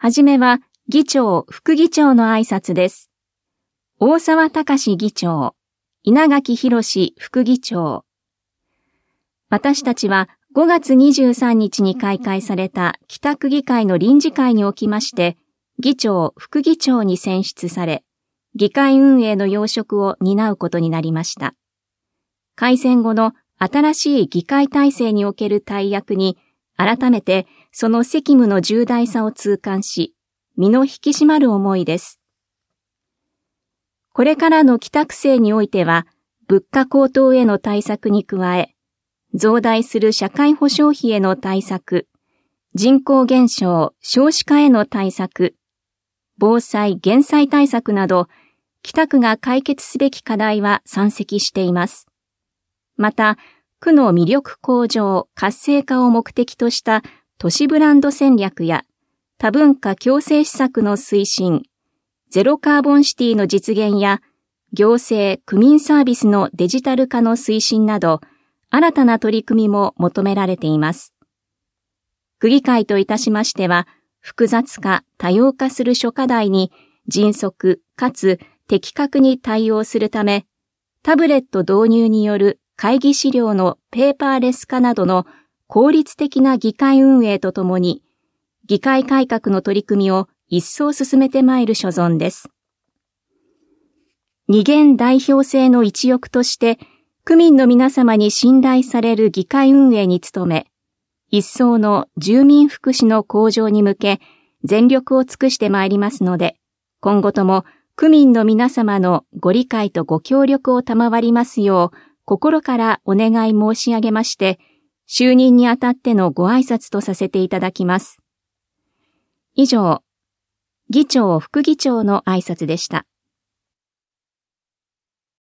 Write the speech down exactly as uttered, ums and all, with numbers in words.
はじめは議長、副議長の挨拶です。大沢隆議長、稲垣博副議長。私たちはごがつにじゅうさんにちに開会された北区議会の臨時会におきまして、議長、副議長に選出され、議会運営の要職を担うことになりました。改選後の新しい議会体制における大役に、改めてその責務の重大さを痛感し、身の引き締まる思いです。これからの北区政においては、物価高騰への対策に加え、増大する社会保障費への対策、人口減少、少子化への対策、防災・減災対策など、北区が解決すべき課題は山積しています。また、区の魅力向上、活性化を目的とした都市ブランド戦略や多文化共生施策の推進、ゼロカーボンシティの実現や行政・区民サービスのデジタル化の推進など、新たな取り組みも求められています。区議会といたしましては、複雑化、多様化する諸課題に迅速かつ的確に対応するため、タブレット導入による会議資料のペーパーレス化などの効率的な議会運営とともに、議会改革の取り組みを一層進めてまいる所存です。二元代表制の一翼として、区民の皆様に信頼される議会運営に努め、一層の住民福祉の向上に向け、全力を尽くしてまいりますので、今後とも区民の皆様のご理解とご協力を賜りますよう、心からお願い申し上げまして、就任にあたってのご挨拶とさせていただきます。以上、議長・副議長の挨拶でした。